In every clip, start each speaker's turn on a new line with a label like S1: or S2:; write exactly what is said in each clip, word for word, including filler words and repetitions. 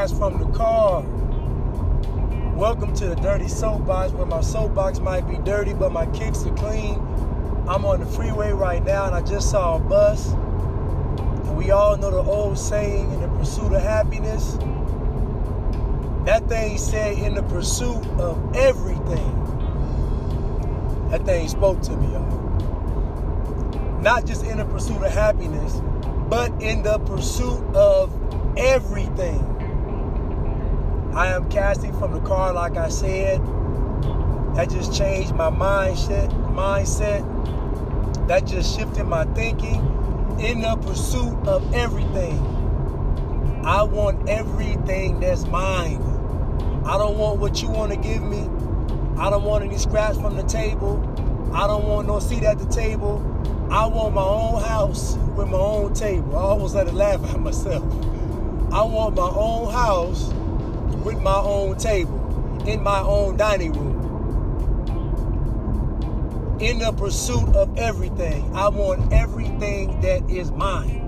S1: broadcast from the car. Welcome to the Dirty Soapbox, where my soapbox might be dirty, but my kicks are clean. I'm on the freeway right now, and I just saw a bus. And we all know the old saying, in the pursuit of happiness. That thing said, in the pursuit of everything. That thing spoke to me, y'all. Not just in the pursuit of happiness, but in the pursuit of everything. I am casting from the car, like I said. That just changed my mindset. Mindset. That just shifted my thinking. In the pursuit of everything. I want everything that's mine. I don't want what you want to give me. I don't want any scraps from the table. I don't want no seat at the table. I want my own house with my own table. I almost had to laugh at myself. I want my own house with my own table, in my own dining room. In the pursuit of everything. I want everything that is mine.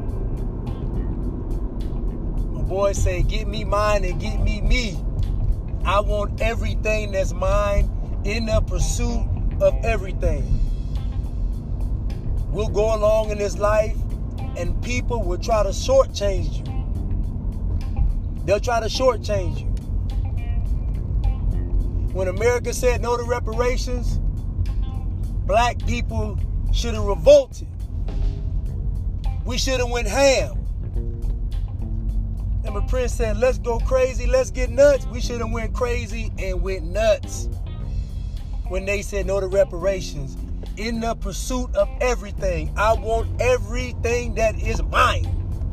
S1: My boys say, get me mine and get me me. I want everything that's mine, in the pursuit of everything. We'll go along in this life and people will try to shortchange you. They'll try to shortchange you. When America said no to reparations, black people should have revolted. We should have went ham. And my Prince said, let's go crazy, let's get nuts. We should have went crazy and went nuts when they said no to reparations. In the pursuit of everything, I want everything that is mine.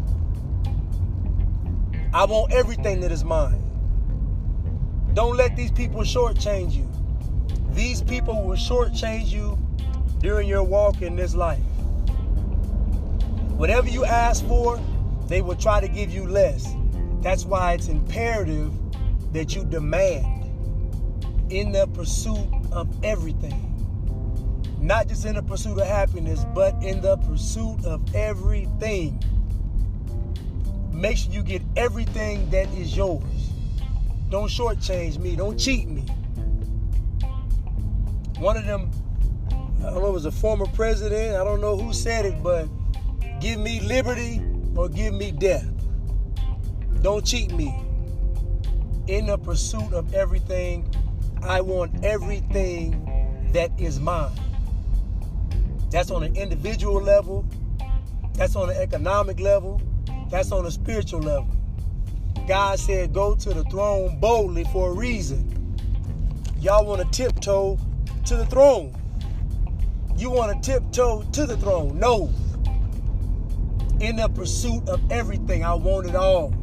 S1: I want everything that is mine. Don't let these people shortchange you. These people will shortchange you during your walk in this life. Whatever you ask for, they will try to give you less. That's why it's imperative that you demand in the pursuit of everything. Not just in the pursuit of happiness, but in the pursuit of everything. Make sure you get everything that is yours. Don't shortchange me. Don't cheat me. One of them, I don't know, it was a former president. I don't know who said it, but give me liberty or give me death. Don't cheat me. In the pursuit of everything, I want everything that is mine. That's on an individual level. That's on an economic level. That's on a spiritual level. God said, go to the throne boldly for a reason. Y'all want to tiptoe to the throne. You want to tiptoe to the throne. No. In the pursuit of everything, I want it all.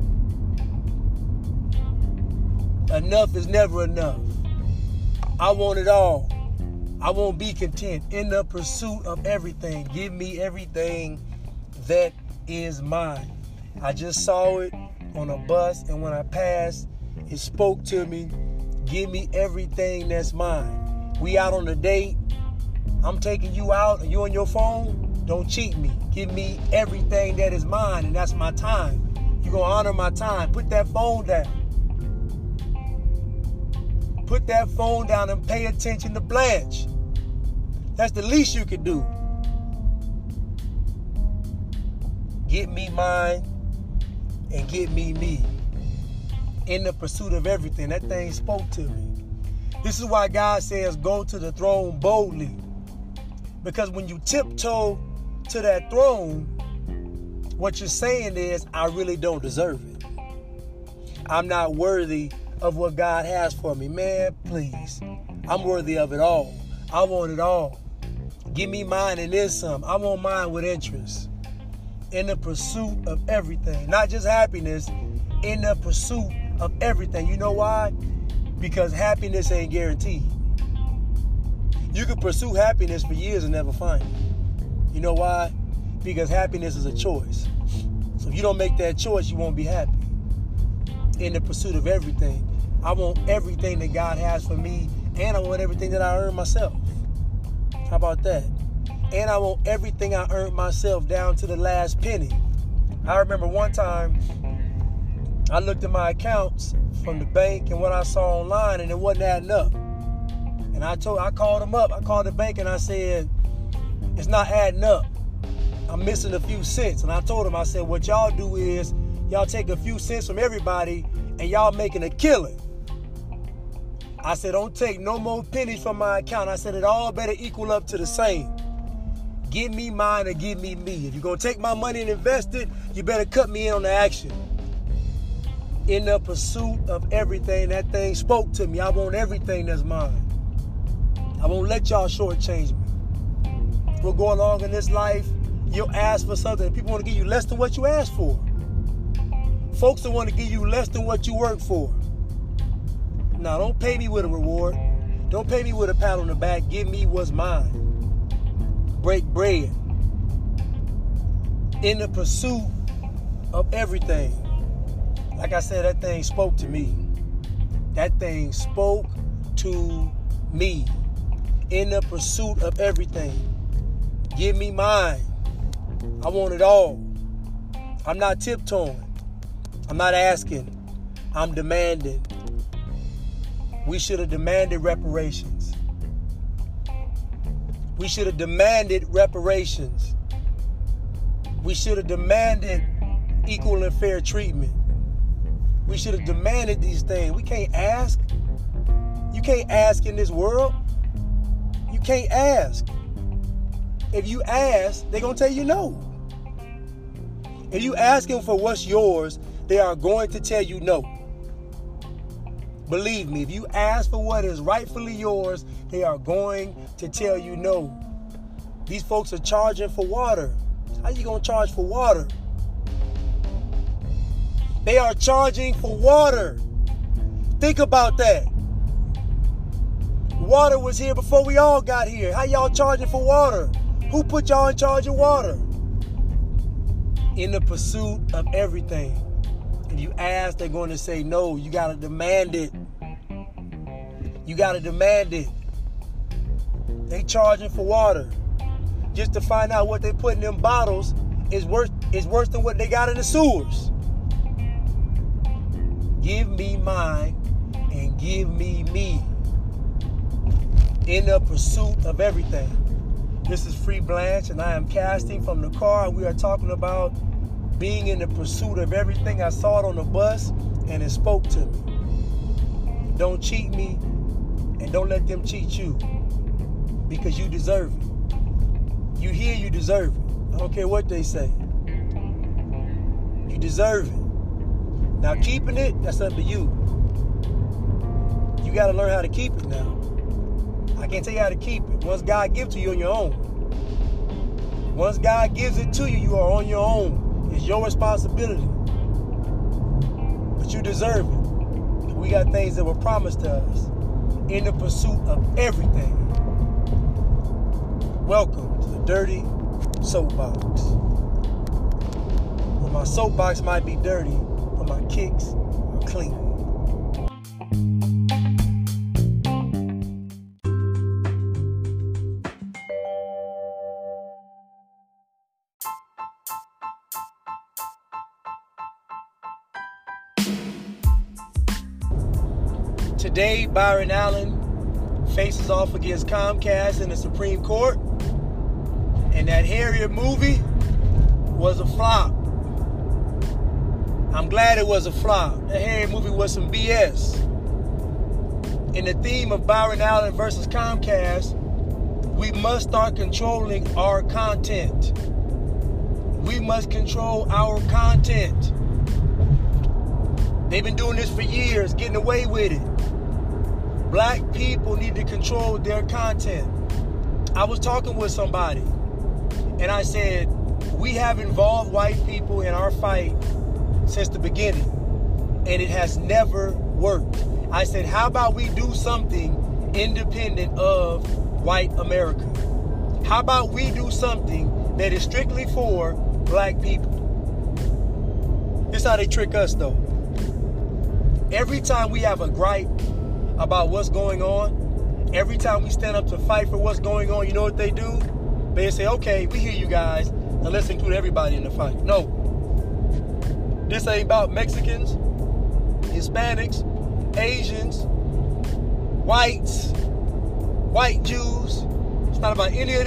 S1: Enough is never enough. I want it all. I won't be content. In the pursuit of everything, give me everything that is mine. I just saw it on a bus, and when I passed, it spoke to me. Give me everything that's mine. We out on a date. I'm taking you out, and you on your phone. Don't cheat me. Give me everything that is mine, and that's my time. You're going to honor my time. Put that phone down. Put that phone down and pay attention to Blanche. That's the least you could do. Get me mine and get me me. In the pursuit of everything. That thing spoke to me. This is why God says go to the throne boldly. Because when you tiptoe to that throne, what you're saying is, I really don't deserve it. I'm not worthy of what God has for me. Man, please. I'm worthy of it all. I want it all. Give me mine and then some. I want mine with interest. In the pursuit of everything. Not just happiness. In the pursuit of everything. You know why? Because happiness ain't guaranteed. You can pursue happiness for years and never find it. You know why? Because happiness is a choice. So if you don't make that choice, you won't be happy. In the pursuit of everything. I want everything that God has for me, and I want everything that I earn myself. How about that? And I want everything I earned myself down to the last penny. I remember one time I looked at my accounts from the bank and what I saw online, and it wasn't adding up. And I told, I called them up. I called the bank and I said, it's not adding up. I'm missing a few cents. And I told them, I said, what y'all do is y'all take a few cents from everybody and y'all making a killing. I said, don't take no more pennies from my account. I said, it all better equal up to the same. Give me mine or give me me. If you're going to take my money and invest it, you better cut me in on the action. In the pursuit of everything, that thing spoke to me. I want everything that's mine. I won't let y'all shortchange me. We'll go along in this life. You'll ask for something, and people want to give you less than what you asked for. Folks that want to give you less than what you work for. Now, don't pay me with a reward. Don't pay me with a pat on the back. Give me what's mine. Break bread. In the pursuit of everything. Like I said, that thing spoke to me. That thing spoke to me. In the pursuit of everything. Give me mine. I want it all. I'm not tiptoeing. I'm not asking. I'm demanding. We should have demanded reparations. We should have demanded reparations. We should have demanded equal and fair treatment. We should have demanded these things. We can't ask. You can't ask in this world. You can't ask. If you ask, they're going to tell you no. If you ask them for what's yours, they are going to tell you no. Believe me, if you ask for what is rightfully yours, they are going to tell you no. These folks are charging for water. How you going to charge for water? They are charging for water. Think about that. Water was here before we all got here. How y'all charging for water? Who put y'all in charge of water? In the pursuit of everything. If you ask, they're going to say no. You got to demand it. You got to demand it. They charging for water. Just to find out what they put in them bottles is worse, is worse than what they got in the sewers. Give me mine and give me me. In the pursuit of everything. This is Free Blanche, and I am casting from the car, and we are talking about being in the pursuit of everything. I saw it on the bus, and it spoke to me. Don't cheat me, and don't let them cheat you, because you deserve it. You hear you deserve it. I don't care what they say. You deserve it. Now, keeping it, that's up to you. You got to learn how to keep it now. I can't tell you how to keep it. Once God gives it to you, on your own. Once God gives it to you, you are on your own. It's your responsibility. But you deserve it. We got things that were promised to us in the pursuit of everything. Welcome to the Dirty Soapbox. Well, my soapbox might be dirty, but my kicks are clean. Today, Byron Allen faces off against Comcast in the Supreme Court. And that Harriet movie was a flop. I'm glad it was a flop. That Harriet movie was some B S. In the theme of Byron Allen versus Comcast, we must start controlling our content. We must control our content. They've been doing this for years, getting away with it. Black people need to control their content. I was talking with somebody, and I said, we have involved white people in our fight since the beginning, and it has never worked. I said, how about we do something independent of white America? How about we do something that is strictly for black people? This is how they trick us, though. Every time we have a gripe about what's going on, every time we stand up to fight for what's going on, you know what they do? They say, okay, we hear you guys, now let's include everybody in the fight. No. This ain't about Mexicans. Hispanics, Asians, whites, white Jews. It's not about any of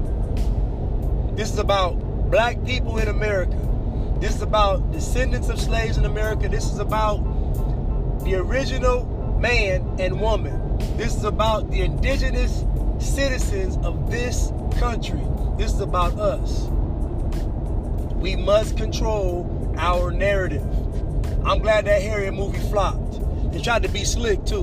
S1: them. This is about black people in America. This is about descendants of slaves in America. This is about the original man and woman. This is about the indigenous citizens of this country. This is about us. We must control our narrative. I'm glad that Harriet movie flopped. They tried to be slick too.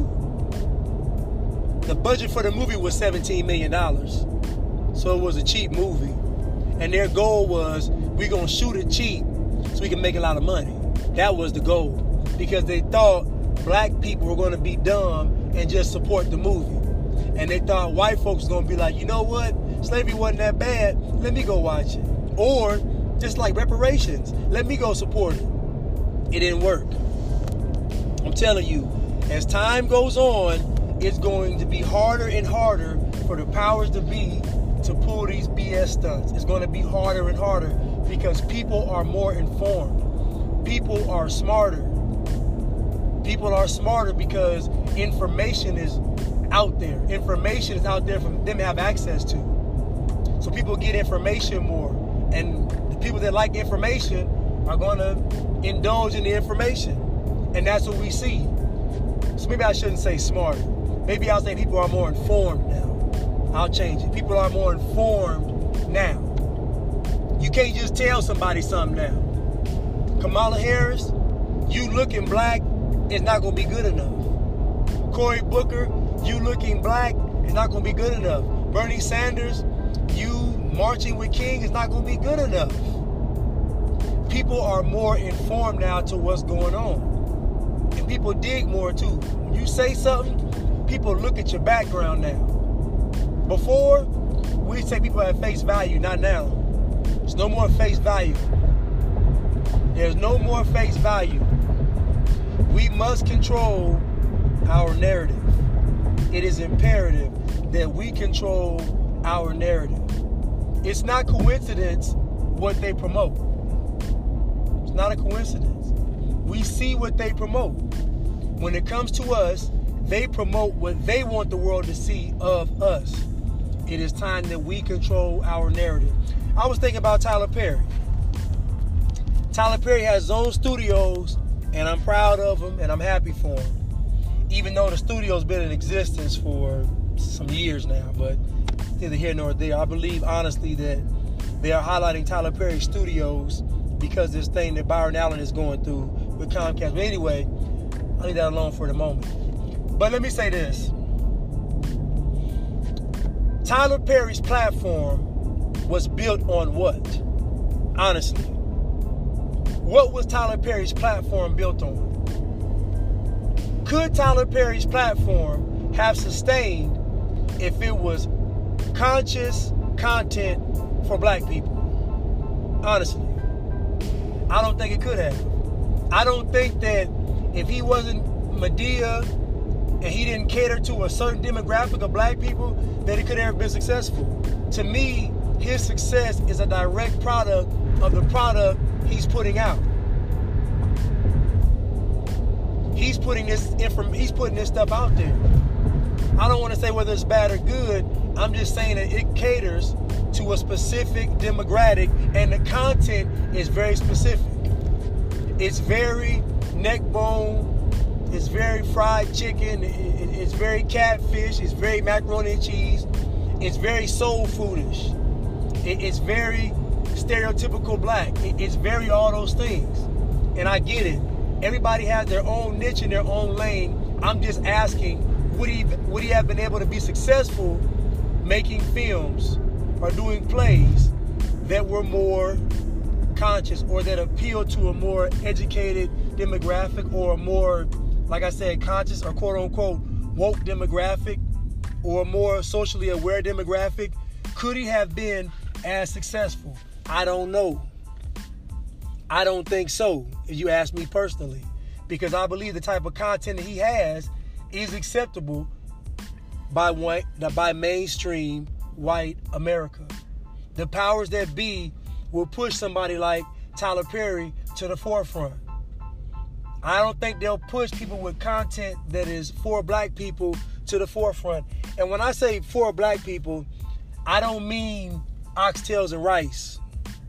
S1: The budget for the movie was seventeen million dollars. So it was a cheap movie. And their goal was, we're going to shoot it cheap so we can make a lot of money. That was the goal. Because they thought black people were going to be dumb and just support the movie. And they thought white folks were going to be like, you know what? Slavery wasn't that bad. Let me go watch it. Or just like reparations. Let me go support it. It didn't work. I'm telling you, as time goes on, it's going to be harder and harder for the powers to be to pull these B S stunts. It's going to be harder and harder because people are more informed. People are smarter. People are smarter because information is out there. Information is out there for them to have access to. So people get information more. And the people that like information are going to indulge in the information. And that's what we see. So maybe I shouldn't say smarter. Maybe I'll say people are more informed now. I'll change it. People are more informed now. You can't just tell somebody something now. Kamala Harris, you looking black is not going to be good enough. Cory Booker, you looking black is not going to be good enough. Bernie Sanders, you marching with King is not going to be good enough. People are more informed now to what's going on. And people dig more too. When you say something, people look at your background now. Before, we take people at face value, not now. There's no more face value. There's no more face value. We must control our narrative. It is imperative that we control our narrative. It's not coincidence what they promote. It's not a coincidence. We see what they promote. When it comes to us, they promote what they want the world to see of us. It is time that we control our narrative. I was thinking about Tyler Perry. Tyler Perry has his own studios, and I'm proud of him, and I'm happy for him. Even though the studio's been in existence for some years now, but neither here nor there. I believe, honestly, that they are highlighting Tyler Perry Studios because this thing that Byron Allen is going through with Comcast. But anyway, I'll leave that alone for the moment. But let me say this. Tyler Perry's platform was built on what? Honestly. What was Tyler Perry's platform built on? Could Tyler Perry's platform have sustained if it was conscious content for black people? Honestly. I don't think it could have. I don't think that if he wasn't Medea and he didn't cater to a certain demographic of black people, that it could have been successful. To me, his success is a direct product of the product he's putting out. He's putting this inform- he's putting this stuff out there. I don't want to say whether it's bad or good. I'm just saying that it caters to a specific demographic, and the content is very specific. It's very neck bone. It's very fried chicken. It's very catfish. It's very macaroni and cheese. It's very soul foodish. It's very stereotypical black. It's very all those things. And I get it. Everybody has their own niche in their own lane. I'm just asking, would he, would he have been able to be successful making films or doing plays that were more conscious or that appealed to a more educated demographic or a more, like I said, conscious or quote-unquote woke demographic or a more socially aware demographic? Could he have been as successful? I don't know. I don't think so, if you ask me personally, because I believe the type of content that he has is acceptable by white, by mainstream white America. The powers that be will push somebody like Tyler Perry to the forefront. I don't think they'll push people with content that is for black people to the forefront. And when I say for black people, I don't mean oxtails and rice.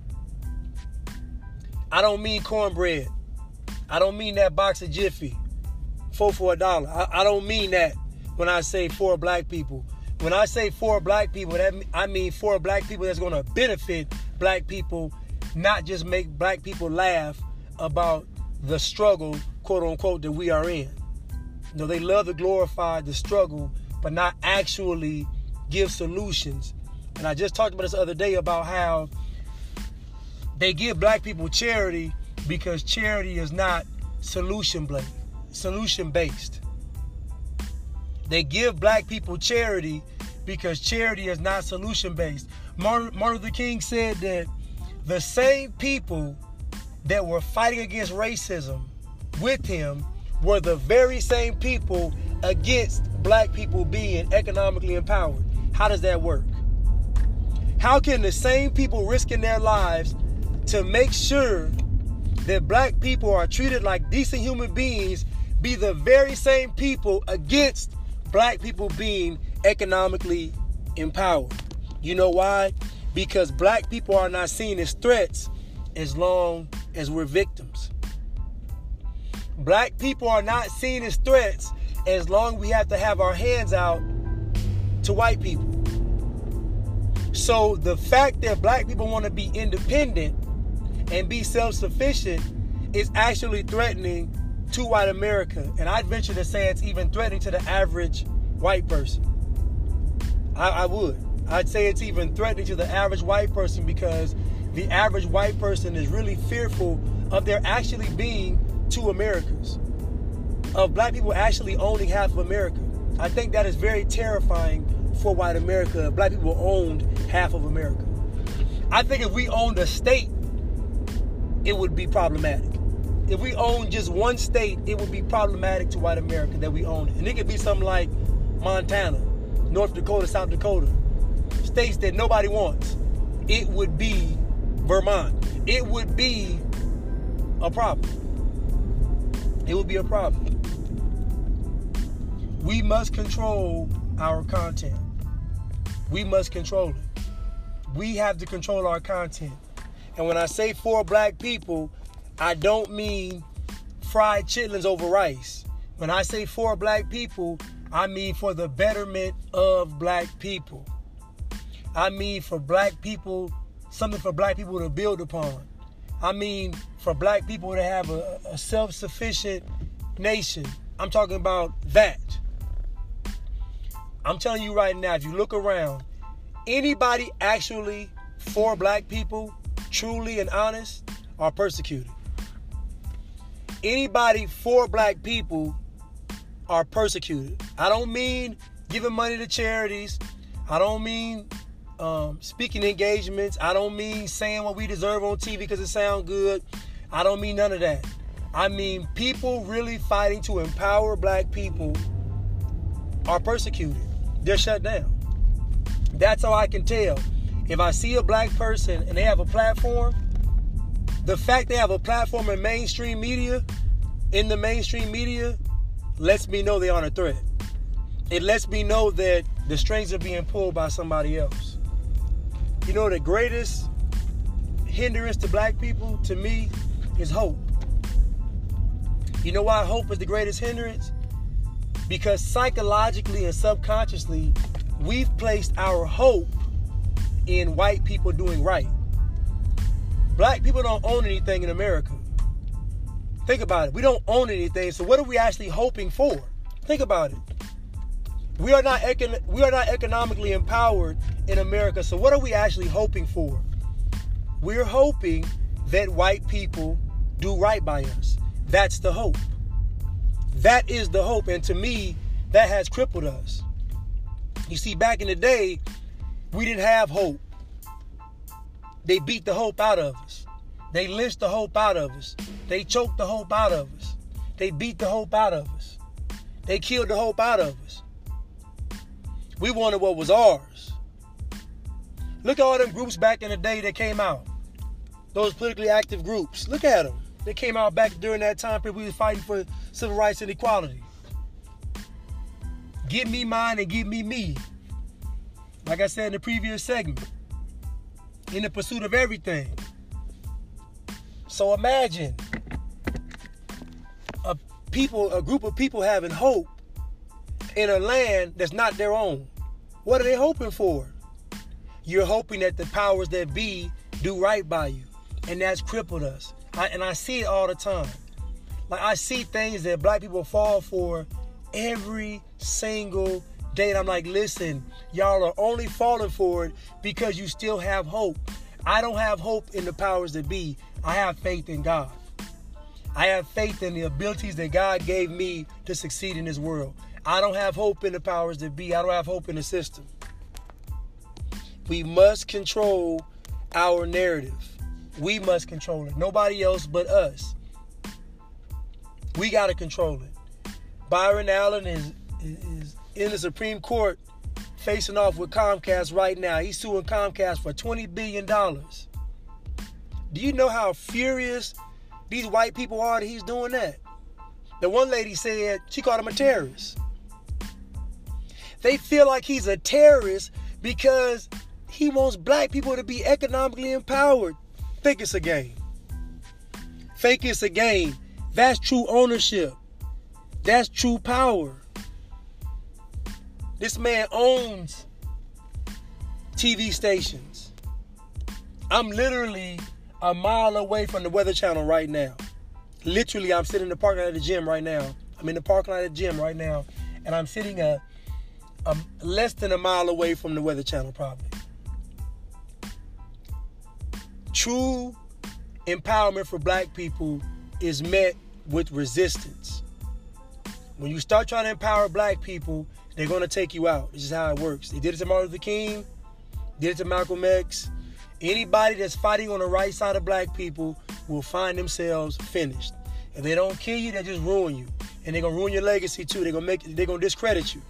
S1: I don't mean cornbread. I don't mean that box of Jiffy, four for a dollar. I, I don't mean that when I say for black people. When I say for black people, that I mean for black people that's going to benefit black people, not just make black people laugh about the struggle, quote unquote, that we are in. You know, they love to glorify the struggle, but not actually give solutions. And I just talked about this the other day about how they give black people charity because charity is not solution-based. Solution-based. They give black people charity because charity is not solution-based. Martin, Martin Luther King said that the same people that were fighting against racism with him were the very same people against black people being economically empowered. How does that work? How can the same people risking their lives to make sure that black people are treated like decent human beings be the very same people against black people being economically empowered? You know why? Because black people are not seen as threats as long as we're victims. Black people are not seen as threats as long as we have to have our hands out to white people. So the fact that black people want to be independent and be self-sufficient is actually threatening to white America. And I'd venture to say it's even threatening to the average white person. I, I would. I'd say it's even threatening to the average white person because the average white person is really fearful of there actually being two Americas, of black people actually owning half of America. I think that is very terrifying for white America if black people owned half of America. I think if we owned a state, it would be problematic. If we owned just one state, it would be problematic to white America that we own it. And it could be something like Montana, North Dakota, South Dakota, states that nobody wants. It would be Vermont. It would be a problem. It would be a problem. We must control our content. We must control it. We have to control our content. And when I say for black people, I don't mean fried chitlins over rice. When I say for black people, I mean for the betterment of black people. I mean for black people, something for black people to build upon. I mean for black people to have a, a self-sufficient nation. I'm talking about that. I'm telling you right now, if you look around, anybody actually for black people, truly and honest, are persecuted. Anybody for black people are persecuted. I don't mean giving money to charities. I don't mean um, speaking engagements. I don't mean saying what we deserve on T V because it sounds good. I don't mean none of that. I mean people really fighting to empower black people are persecuted. They're shut down. That's how I can tell. If I see a black person and they have a platform, the fact they have a platform in mainstream media, in the mainstream media, lets me know they aren't a threat. It lets me know that the strings are being pulled by somebody else. You know, the greatest hindrance to black people, to me, is hope. You know why hope is the greatest hindrance? Because psychologically and subconsciously, we've placed our hope in white people doing right. Black people don't own anything in America. Think about it. We don't own anything, so what are we actually hoping for? Think about it. We are not econ- we are not economically empowered in America, so what are we actually hoping for? We're hoping that white people do right by us. That's the hope. That is the hope, and to me, that has crippled us. You see, back in the day, we didn't have hope. They beat the hope out of us. They lynched the hope out of us. They choked the hope out of us. They beat the hope out of us. They killed the hope out of us. We wanted what was ours. Look at all them groups back in the day that came out. Those politically active groups. Look at them. They came out back during that time period we was fighting for civil rights and equality. Give me mine and give me me. Like I said in the previous segment, in the pursuit of everything. So imagine a people, a group of people having hope in a land that's not their own. What are they hoping for? You're hoping that the powers that be do right by you. And that's crippled us. I, and I see it all the time. Like, I see things that black people fall for every single day. And I'm like, listen, y'all are only falling for it because you still have hope. I don't have hope in the powers that be. I have faith in God. I have faith in the abilities that God gave me to succeed in this world. I don't have hope in the powers that be. I don't have hope in the system. We must control our narrative. We must control it. Nobody else but us. We got to control it. Byron Allen is, is in the Supreme Court facing off with Comcast right now. He's suing Comcast for twenty billion dollars. Do you know how furious these white people are that he's doing that? The one lady said, she called him a terrorist. They feel like he's a terrorist because he wants black people to be economically empowered. Think it's a game. Think it's a game. That's true ownership. That's true power. This man owns T V stations. I'm literally a mile away from the Weather Channel right now. Literally, I'm sitting in the parking lot of the gym right now. I'm in the parking lot of the gym right now, and I'm sitting a, a less than a mile away from the Weather Channel, probably. True empowerment for black people is met with resistance. When you start trying to empower black people, they're going to take you out. This is how it works. They did it to Martin Luther King, did it to Malcolm X. Anybody that's fighting on the right side of black people will find themselves finished. If they don't kill you, they just ruin you. And they're going to ruin your legacy too. They're going to make they're going to discredit you.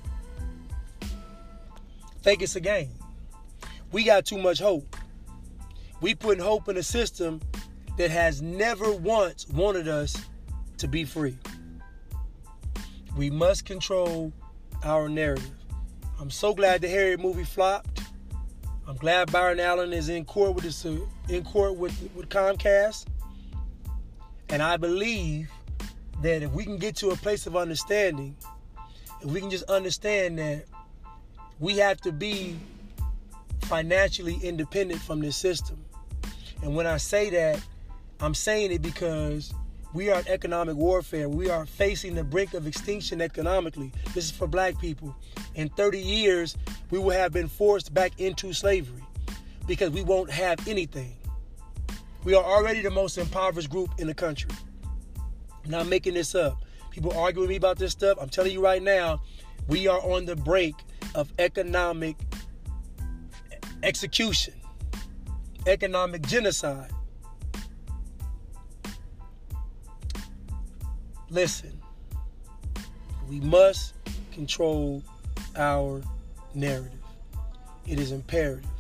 S1: Think it's a game. We got too much hope. We putting hope in a system that has never once wanted us to be free. We must control our narrative. I'm so glad the Harriet movie flopped. I'm glad Byron Allen is in court with this, uh, in court with, with Comcast. And I believe that if we can get to a place of understanding, if we can just understand that we have to be financially independent from this system. And when I say that, I'm saying it because we are in economic warfare. We are facing the brink of extinction economically. This is for black people. In thirty years, we will have been forced back into slavery because we won't have anything. We are already the most impoverished group in the country. I'm not making this up. People argue with me about this stuff. I'm telling you right now, we are on the brink of economic execution, economic genocide. Listen, we must control our narrative. It is imperative.